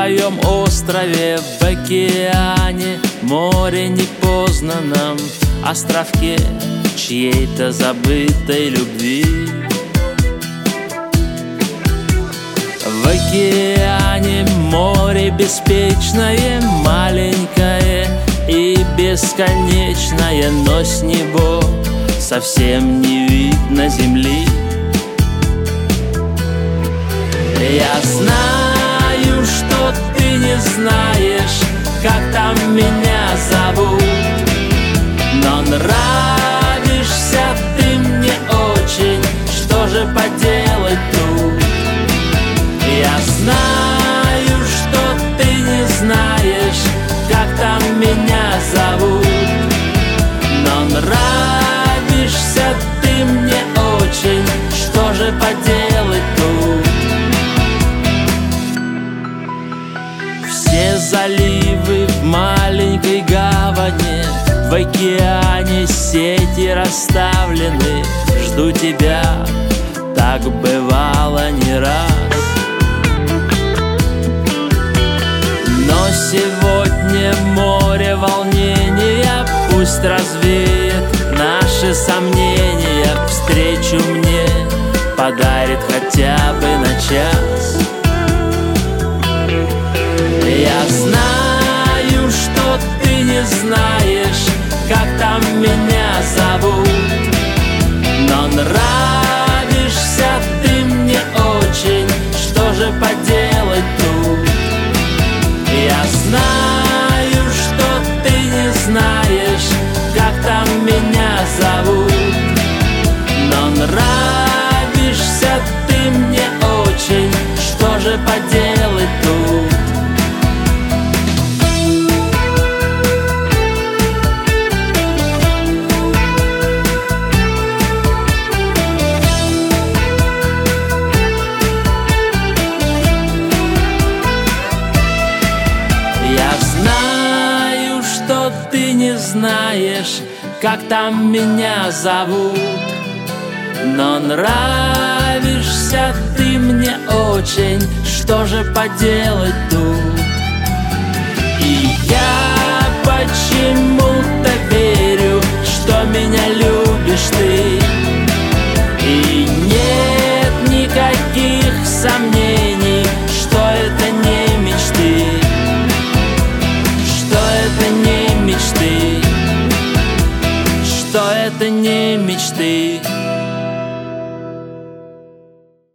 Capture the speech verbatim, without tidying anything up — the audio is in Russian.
твоем острове в океане, море непознанном, островке чьей-то забытой любви. В океане море беспечное, маленькое и бесконечное, но с него совсем не видно земли. Я знаю, что ты не знаешь, как там меня зовут, но нравишься ты мне очень, что же поделать тут? Я знаю, что ты не знаешь, как там меня зовут, но нравишься ты мне очень, что же поделать тут? Все заливы в маленькой гавани, в океане сети расставлены. Жду тебя, так бывало не раз. Но сегодня море волнения пусть развеет наши сомнения. Встречу мне подарит хотя бы на час. Я знаю, что ты не знаешь, как там меня зовут, но нравишься ты мне очень, что же поделать тут? Я знаю, что ты не знаешь, как там меня зовут, но нравишься ты мне очень, что же поделать тут? Ты не знаешь, как там меня зовут, но нравишься ты мне очень, что же поделать тут? И я почему-то верю, что меня любишь ты, и нет никаких сомнений, что это не мечты, что это не мечты, что это не мечты.